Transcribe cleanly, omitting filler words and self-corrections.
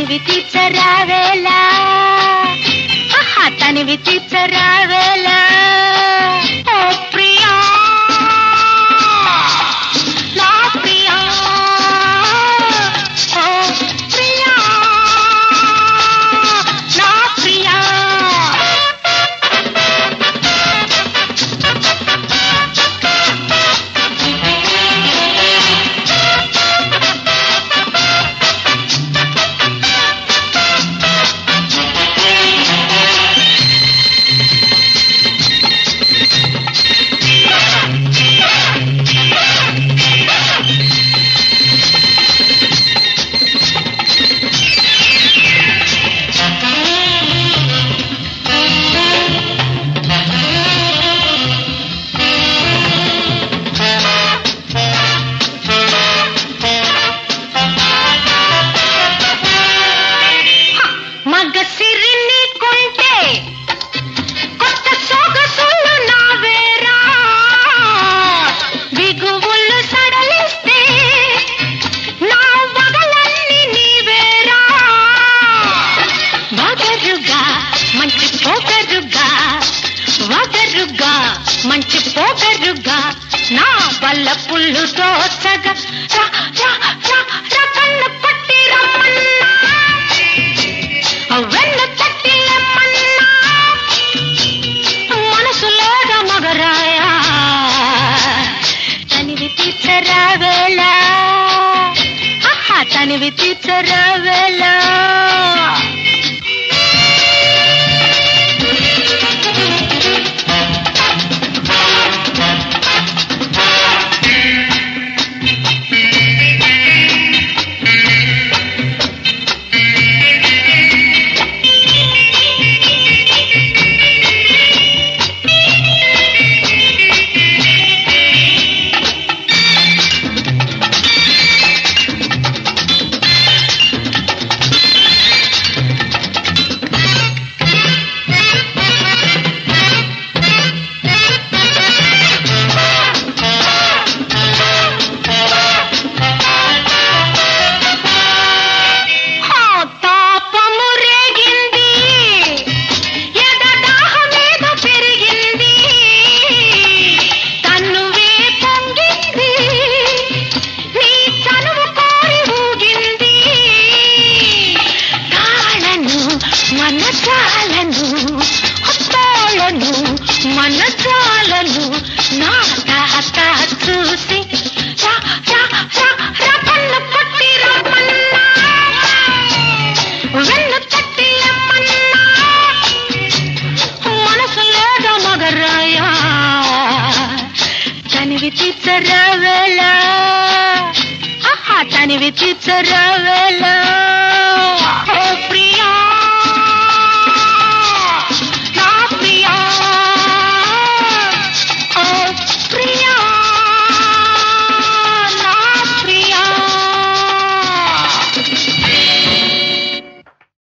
తనివి తీర్చరావేలా తనివి తీర్చరావేలా ఓ ప్రియా నా ప్రియా ఓ ప్రియా నా ప్రియా మంచి పోగరుగా నా వల్ల పుల్లు దోచగా కన్ను పట్టి రమ్మన్నా వెన్ను తట్టి రమ్మన్నా మనసు లేదా మగరాయా తనివి తీర్చరావేలా తనివి తీర్చరావేలా మనసాలను నా తాత చూసి కన్ను పట్టి రమ్మన్నా వెన్ను తట్టి రమ్మన్నా మనసు లేదా మగరాయా తనివి తీర్చరావేలా తనివి తీర్చరావేలా